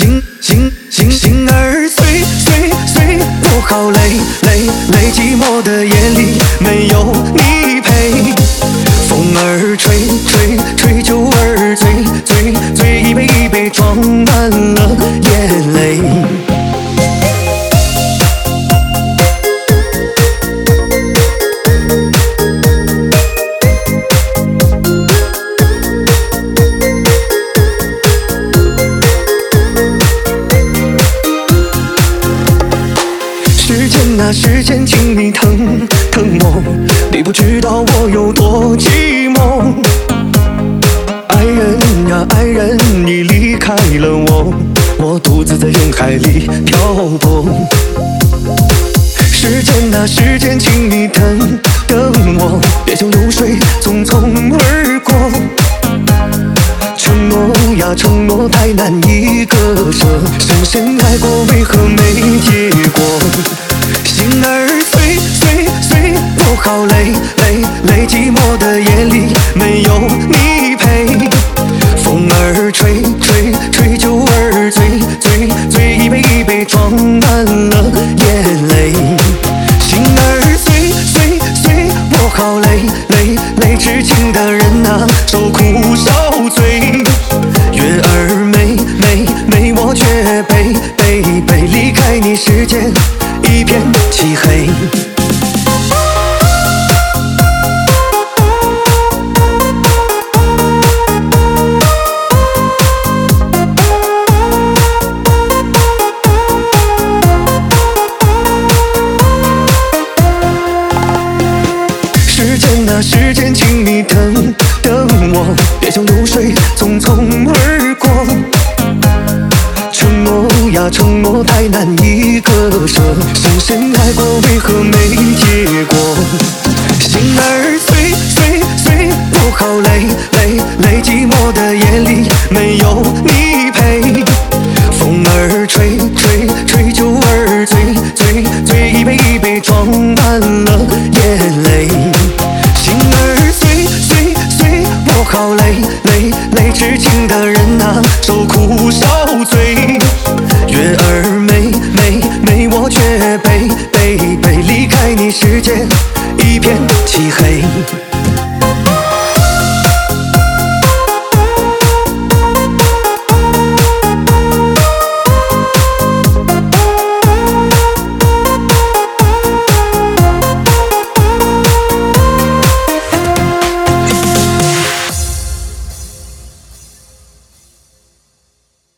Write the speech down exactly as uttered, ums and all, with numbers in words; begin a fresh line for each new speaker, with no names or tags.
心心心心儿碎碎碎，我好累累累，寂寞的夜里没有你陪。风儿吹吹吹，酒儿醉醉醉，一杯一杯装满了眼泪。时间啊时间，请你疼疼我，你不知道我有多寂寞。爱人呀爱人，你离开了我，我独自在人海里漂泊。时间啊时间，请你等等我，别像流水匆匆而过。承诺呀承诺，太难以割舍，深深爱过，为何没结果？心儿碎碎碎，我好累累累，寂寞的夜里没有你陪。风儿吹吹吹，酒儿醉醉醉，一杯一杯装满了眼泪。心儿碎碎碎，我好累累累，痴情的人啊，受苦受罪。月儿美美美，我却悲悲悲，离开你世界一片漆黑。时间啊时间，请你等等我，别像流水匆匆而过。承诺呀承诺，太难以割舍，深深爱过，为何没结果？心儿碎碎碎，我好累累累，寂寞的夜里没有你陪。风儿吹吹吹，酒儿醉醉醉，一杯一杯装满了眼泪。心儿碎碎碎，我好累累累，痴情的人啊，受苦受